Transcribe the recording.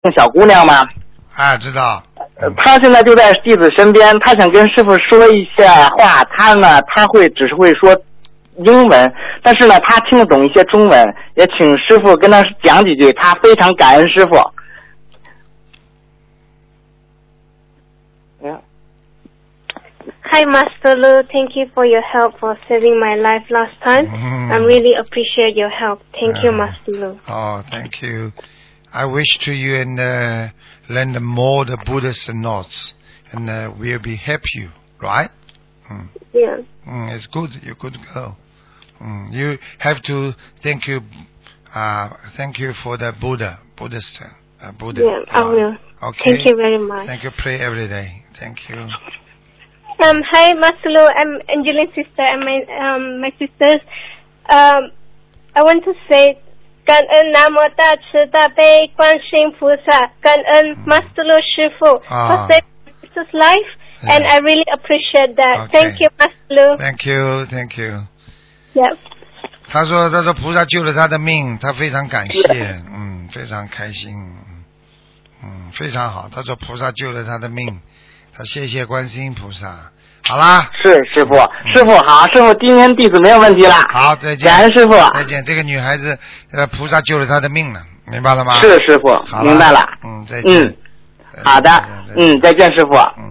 小姑娘吗？ 啊，知道。 她现在就在弟子身边，她想跟师傅说一下话，她只是会说英文，但是呢，她听得懂一些中文，也请师傅跟她讲几句，她非常感恩师傅。 Hi, Master Lu. Thank you for your help for saving my life last time. I really appreciate your help. Thank you, Master Lu. Oh, thank you. I wish to you and learn more the Buddhist notes, and we'll be happy, right? Yeah. It's good. You're good girl. You have to thank you for the Buddhist. Buddha. Yeah, I will. Okay. Thank you very much. Thank you. Pray every day. Thank you. Hi, Master Lu. I'm Angeline's sister and my sisters. I want to say, 感恩南无大慈大悲观世音菩萨，感恩 Master Lu 师父 for saving my sister's life, and I really appreciate that. Thank you, Master Lu. Thank you. Thank you. Yep. 他说菩萨救了他的命，他非常感谢，非常开心，非常好。他说菩萨救了他的命，他谢谢观世音菩萨。好啦， 是师傅，师傅好，师傅今天弟子没有问题了。 好，再见。 感恩师傅。 再见。这个女孩子，菩萨救了她的命了，明白了吗？ 是师傅，明白了。 再见。 好的，再见师傅。